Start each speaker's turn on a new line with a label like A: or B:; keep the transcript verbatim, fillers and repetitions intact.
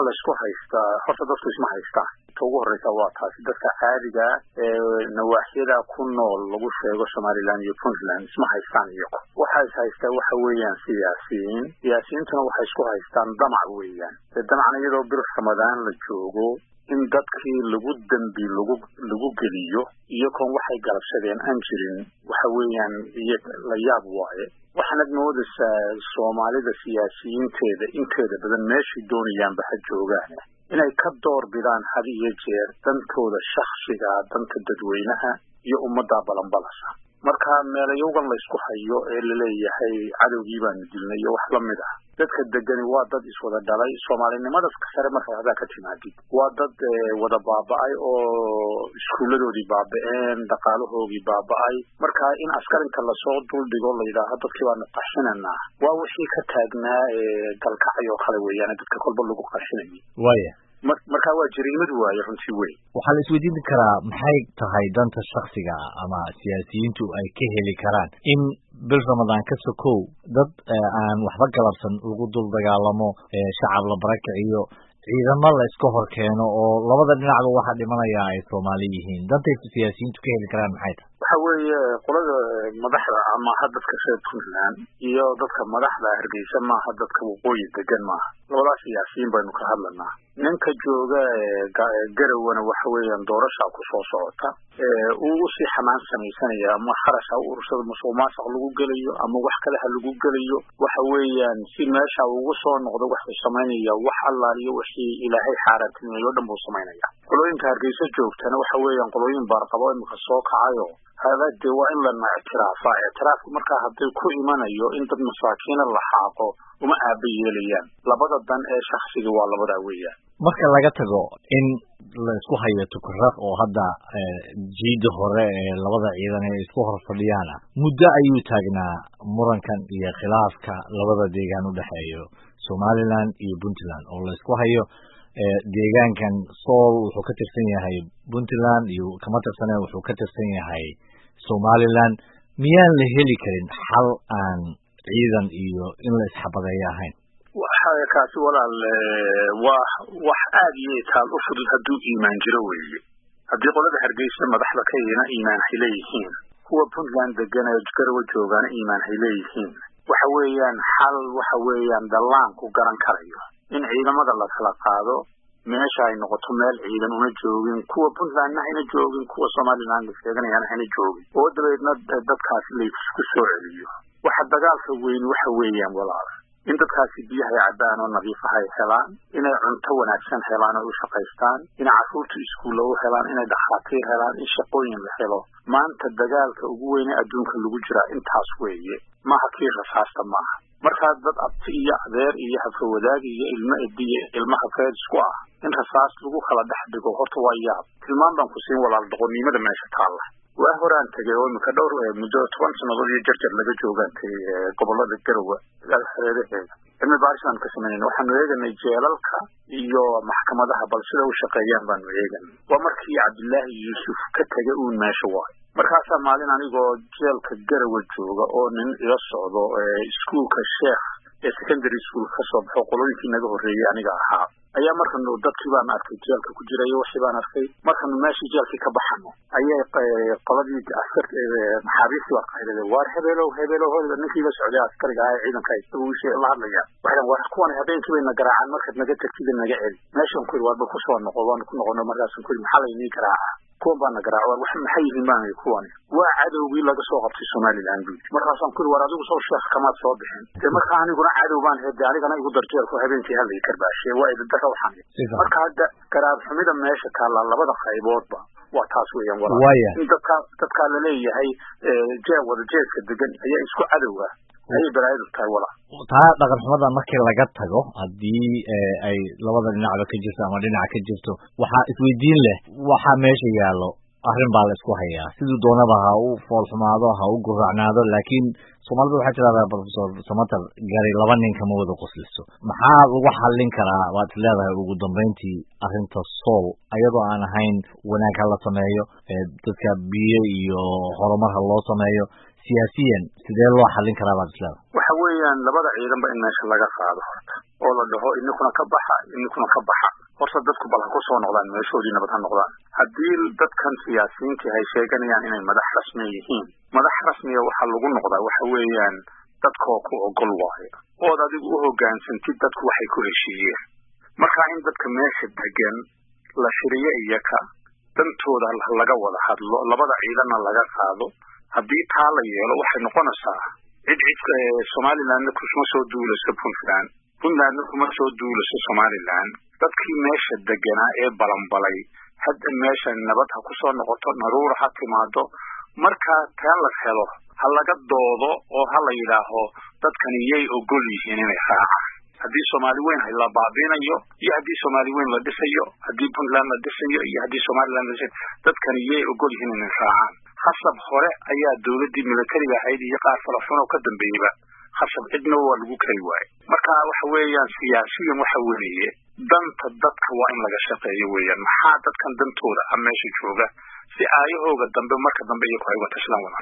A: waxa la isku haystaa horta dadku isma haystaa ugu horeysa waa taasi dadka caadiga ee nawaaxiyada ku nool lagu sheego Somaliland iyo Puntland isma haystaan iyagu waxa is haystaa waxa weeyaan siyaasiyiin siyaasiyiintuna waxay isku haystaan damac weeyaan damac iyadoo bir Ramadaan la joogo in dadkii lagu dambi lagu lagu geliyo iyo kon waxay galabsadeen aan jirin waxa weeyaan la yaab waaye waxaad moodaysaa Soomaalida siyaasiyiinteeda inteeda badan meeshii doonayaan ba joogaan inay ka door bidaan had iyo jeer dantooda shakhsiga danta dadweynaha iyo ummadda balanbalasa marka meelayogan la isku hayo ee la leeyahay cadowgii baan dilnay iyo wax la mid ah dadka degani waa dad iswada dhalay Soomaalinimada sare marka hada ka timaadid waa dad wada baaba'ay oo iskuuladoodii baaba'een dhaqaalahoodii baaba'ay marka in askarinka la soo dul dhigo la yiraahdo dadkii waa qaxinana waa wixii ka taagnaa ee dalkacayo kale weeyaan dadka kolba lagu qaxinay
B: waaya
A: marka waa jariimad waayo runtii weey
B: waxa la isweydiin karaa maxay tahay danta shakhsiga ama siyaasiyiintu ay ka heli karaan in bil Ramadaan ka sokow dad aan waxba galabsan ugu dul dagaalamo shacab la barakaciyo ciidamo la isku hor keeno oo labada dhinacba waxa dhimanaya ay Soomaali yihiin danta siyaasiyiintu ka heli karaan maxay tahay
A: waxa weeye qolada madaxda ama dadka reer Puntland iyo dadka madaxda Hargeysa ma dadka waqooyi degan ma labada siyaasiyiin baynu ka hadlanaa ninka jooga Garowana waxa weeyaan doorasho ku soo socota ee uu si xamaan sameeysanaya ama xarasha ururada musuqmaasuq lagu galayo ama wax kale ha lagu galayo waxa weeyaan si meesha ugu soo noqdo wax sameeynaya wax allaaliyo wixii Ilaahay xaaratinayo dhan buu sameeynaya qolooyinka Hargeysa joogtana waxa weeyaan qolooyin barqabo imka soo kacayo hada waa in la mactiraafa eetraafku marka haday ku imanayo in dad masaakiin la xaaqo uma aabayeelayaan labada dan ee shakhsiga waa labada weeyaan
B: marka laga tago in la isku hayo tukraq oo hadda jiid hore ee labada ciidan ay isku hor fadhiyaan muddo ayuu taagnaa murankan iyo khilaafka labada deegaan u dhaxeeyo Somaliland iyo Puntland oo la isku hayo deegaankan Sool wuxuu ka tirsan yahay Puntland iyo kama tirsanay wuxuu ka tirsan yahay Somaliland miyaan la heli karin xal aan ciidan iyo in la isxabadeeyo ahayn
A: waxa kaasi walaal waa wax aad iyo taal u fudud haduu iimaan jiro weeye hadii qolada Hargeysa madaxda ka yeena iimaan hileeyeen kuwa Puntland degan ee Garowe joogan iimaan hileeyeen waxa weeyaan xal waxa weeyaan dalaan ku garan karayo in ciidamada la kala qaado meesha ay noqoto meel ciidan una joogin kuwa Puntland ayna joogin kuwa Somaliland sheeganayaan ayna joogin oo dabeedna dadkaas la isku soo celiyo waxa dagaalka weyn waxa weeyaan walaal in dadkaasi biyaha cabaan oo nadiif ah ay helaan inay cunto wanaagsan helaan oo u shaqeystaan in carruurtu iskuulo u helaan inay dhaqaatiir helaan in shaqooyin la helo maanta dagaalka ugu weyn ee adduunka lagu jira intaas weeye ma hakii rasaasta ma marka dad abti iyo adeer iyo hafa wadaag iyo ilmo ediye ilmaha feed isku ah in rasaas lagu kala dhex dhigo horta waa yaab tilmaan baan ku siin walaal doqonnimada meesha taala waa horaan tagay oo ka dhowr muddo toban sanadood iyo jarjar laga joogantay gobolada Garowe xereedaheeda ilmi baarishan ka sameeyay waxaan eeganay jeelalka iyo maxkamadaha balsida u shaqeeyaan baan eeganay waa markii Cabdullaahi Yuusuf ka tagay uu meesha waay markaas maalin anigoo jeelka Garowe jooga oo nin ila socdo iskuulka Sheekh ee secondary school ka soo baxo qolooyinkii naga horeeyay aniga ahaa ayaa markan dadkii baan arkay jeelka ku jiray wixii baan arkay markan meeshii jeelkii ka baxano ayay qoladii askarta maxaabiista waa qayday war hebelow hebelow hada ninkii la socday askariga ay ciidanka ay uu sheey la hadlayaan waxaan war kuwan habeenkii bay nagaraan markad naga tagtid naga celi meeshan ku warba ku soo noqon ku noqono markaas ku maxay inii garaaca kuwan baan nagaraac war wax maxay yihiin baan kuwan waa cadowgii laga soo qabtay Somaliland markaas aan ku war adigu soo sheekh kama soo bixin ee marka aniguna cadow baan heeday anigana igu darjeer ku habeenkii halay karbaashay waa idin dara waxaan marka hadda garaab xumida meesha taala labada qayboodba waa taas weeyaan walaal in dadka dadka la leeyahay ee wada jeedka degan ayaa isku cadowga ay baraayadu tahay walaal
B: taa dhaqan xumada markii laga tago hadii ay labada dhinacba ka jirto ama dhinac ka jirto waxa isweydiin leh waxa meesha yaalo arrin baa la isku hayaa sidoo doonaba ha uu fool xumaado ha uu guracnaado laakiin Soomaalidu waxa jira Professor Samatar gaari laba nin kama wada qosliso maxaa lagu xallin karaa waad leedahay ugu dambeyntii arrinta Sool ayadoo aan ahayn wanaag la sameeyo dadka biyo iyo horumar loo sameeyo siyaasiyan sidee loo xallin karaa baad isleedahay?
A: waxa weeyaan labada ciidanba in meesha laga qaado horta oo la dhaho ininkuna ka baxa ininkuna ka baxa horta dadku bal ha ku soo noqdaan meeshoodii nabad ha noqdaan. haddii dadkan siyaasiyiintii ay sheeganayaan inay madax rasmi yihiin madax rasmiga waxaa lagu noqdaa waxa weeyaan dadkoo ku ogol waayo ood adigu u hogaansantid dadku waxay ku heshiiyeen. marka in dadka meesha degan la shiriyo iyaka dantooda laga wada hadlo labada ciidanna laga qaado. haddii taa la yeelo waxay noqonaysaa cid cid Somaliland kuma soo duulayso Puntland Puntland kuma soo duulayso Somaliland. dadkii meesha deganaa ee balanbalay hadda meesha nabad ha ku soo noqoto naruur ha timaado. marka taan la helo ha laga doodo oo ha la yidhaaho dadkan iyay ogol yihiin inay raacaan. haddii Soomaali weyn la baabinayo iyo haddii Soomaali weyn la dhisayo haddii Puntland la dhisayo iyo haddii Somaliland la dhisayo dadkan iyay ogol yihiin inay raacaan. khasab hore ayaa dawladdii militariga ahayd iyo qaar kale xuno ka dambeeyba khasab cidna waa lagu kari waayay. marka waxa weeyaan siyaasiyan waxa weeye danta dadka waa in laga shaqeeyo weeyaan maxaa dadkan dantooda ah meesha jooga si aayahooga dambe marka dambe iyagu ay wada tashadaan.